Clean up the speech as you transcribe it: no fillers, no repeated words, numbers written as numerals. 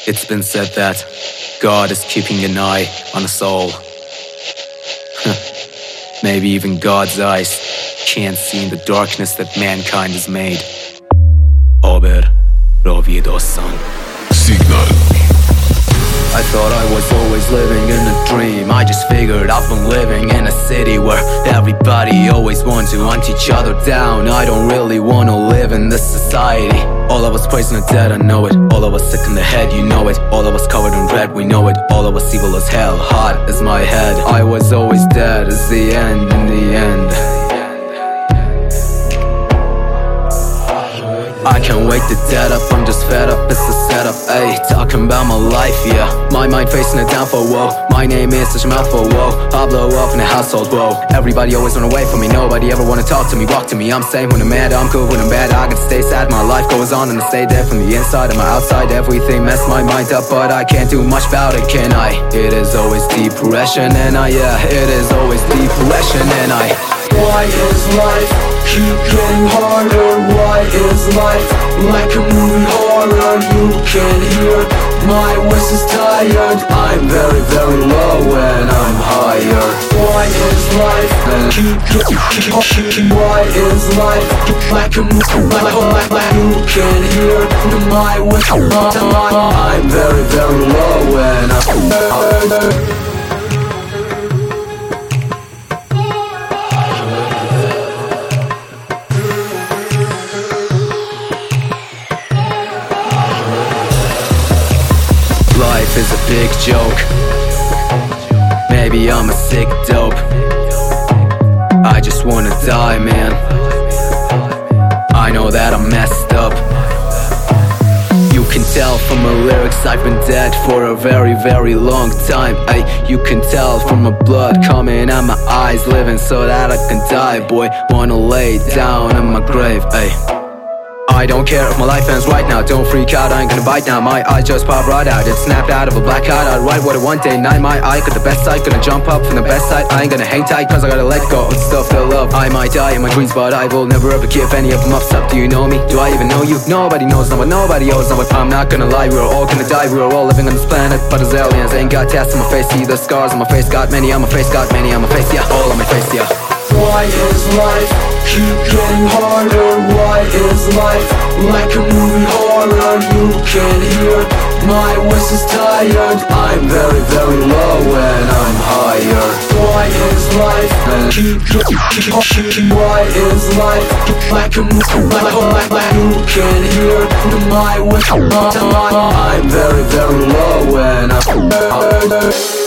It's been said that God is keeping an eye on us all. Maybe even God's eyes can't see in the darkness that mankind has made. Ober Rovi Dosan. Signal. I thought I was always living in a dream. I just figured I've been living in a city where everybody always wants to hunt each other down. I don't really wanna live in this society. All of us poison the dead, I know it. All of us sick in the head, you know it. All of us covered in red, we know it. All of us evil as hell, hot as my head. I was always dead as the end in the end. I can't wake the dead up, I'm just fed up, it's a setup, ayy. Talking about my life, yeah. My mind facing a downfall, whoa. My name is such a mouthful, whoa. I'll blow up in a household, whoa. Everybody always run away from me, nobody ever wanna talk to me, walk to me. I'm sane when I'm mad, I'm cool when I'm bad. I can stay sad, my life goes on and I stay dead from the inside and my outside. Everything messed my mind up, but I can't do much about it, can I? It is always depression and it is always depression and Why is life keep getting harder? Why is life like a movie horror? You can hear my voice is tired. I'm very, very low and I'm higher. Why is life Why is life like a movie horror? You can hear my voice is tired. I'm very, very low and I'm higher. Life is a big joke. Maybe I'm a sick dope. I just wanna die, man. I know that I'm messed up. You can tell from my lyrics I've been dead for a very, very long time, ay. You can tell from my blood coming out my eyes, living so that I can die, boy. Wanna lay down in my grave, ay. I don't care if my life ends right now. Don't freak out, I ain't gonna bite now. My eyes just pop right out. It snapped out of a blackout. I'd write what I want day night. My eye got the best sight. Gonna jump up from the best side. I ain't gonna hang tight cause I gotta let go of stuff that I love. I might die in my dreams but I will never ever give any of them up. Do you know me? Do I even know you? Nobody knows, no one, nobody owes, no one. I'm not gonna lie, we are all gonna die. We are all living on this planet, but as aliens ain't got tats on my face. See the scars on my face, got many on my face, got many on my face, yeah, all on my face, yeah. Why is life keep getting harder? Why is life like a movie horror? You can hear my voice is tired. I'm very, very low and I'm higher. Why is life Why is life like a movie horror? You can hear my voice is tired. I'm very, very low and I'm higher.